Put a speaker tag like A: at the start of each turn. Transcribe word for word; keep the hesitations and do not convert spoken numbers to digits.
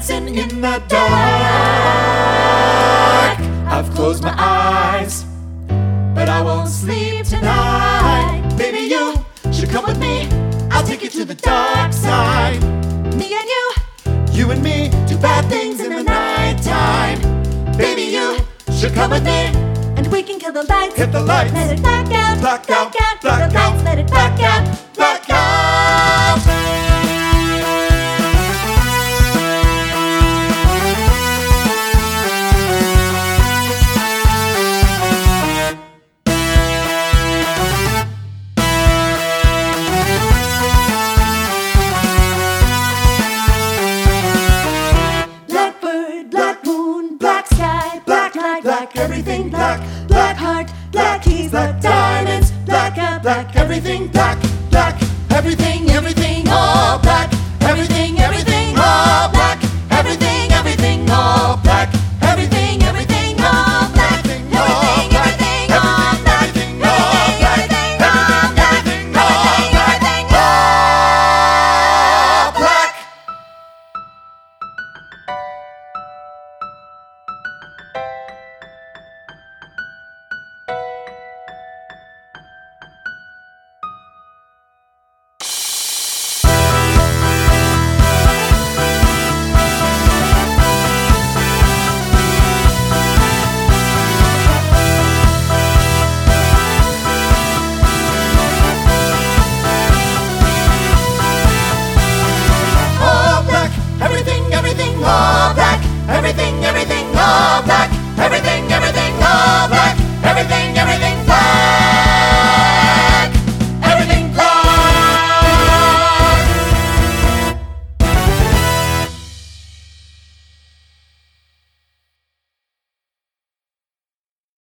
A: dancing in the dark. I've closed my eyes, but I won't sleep tonight. Baby, you should come with me. I'll take you to the dark side.
B: Me and you,
A: You and me do bad things in the nighttime. Baby, you should come with me.
B: and we can kill the lights.
A: Hit the lights.
B: Let it black out,
A: Black out,
B: out.
A: black
B: Kill the
A: out,
B: lights, let it black out.
A: Black out.
B: Blackbird, black moon, black sky, black light, black everything black.
A: Black,
B: Black heart, black keys, black diamonds, black out, black
A: Everything black.